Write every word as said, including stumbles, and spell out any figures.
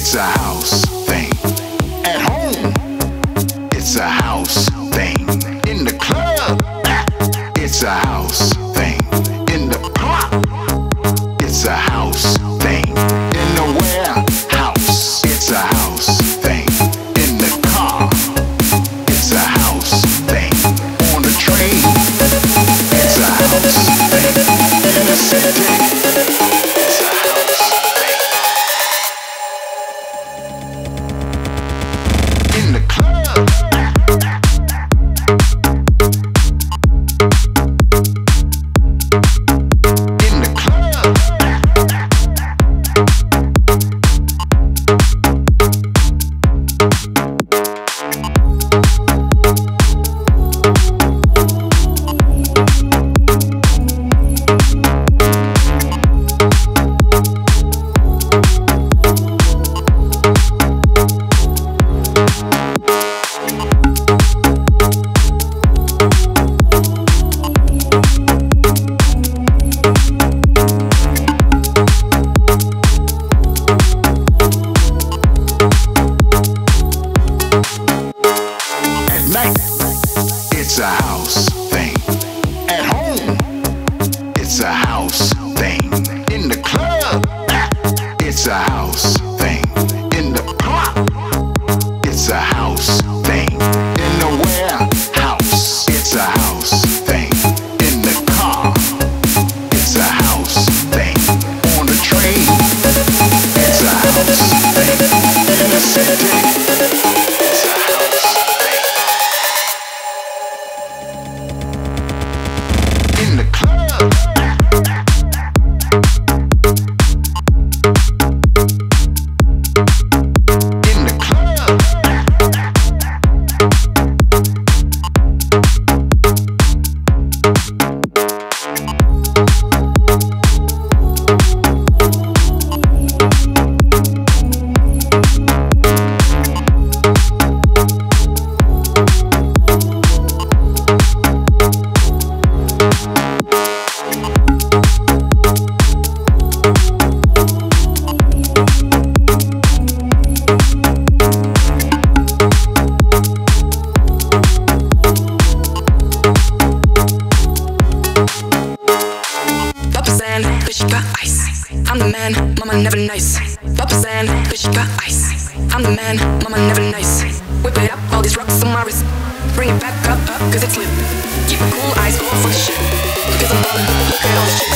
it's a house thing. At home, it's a house thing. In the club, it's a house thing. In the park, it's a house thing. In the warehouse, it's a house thing. In the car, it's a house thing. On the train, it's a house thing. In the city, it's a house thing. In the club, in the club, it's a house thing. At home, it's a house thing. In the club, it's a house thing. In the park, it's a house thing. In the warehouse, it's a house thing. In the car, it's a house thing. On the train, it's a house thing. In the city, it's a house thing. In the club, in the club, Cause she got ice. I'm the man, mama never nice. Bubbles and cause she got ice. I'm the man, mama never nice. Whip it up, all these rocks on my wrist. Bring it back up, up, cause it's lit. Keep my cool eyes on for the shit. Cause I'm ballin', look at all the chicks.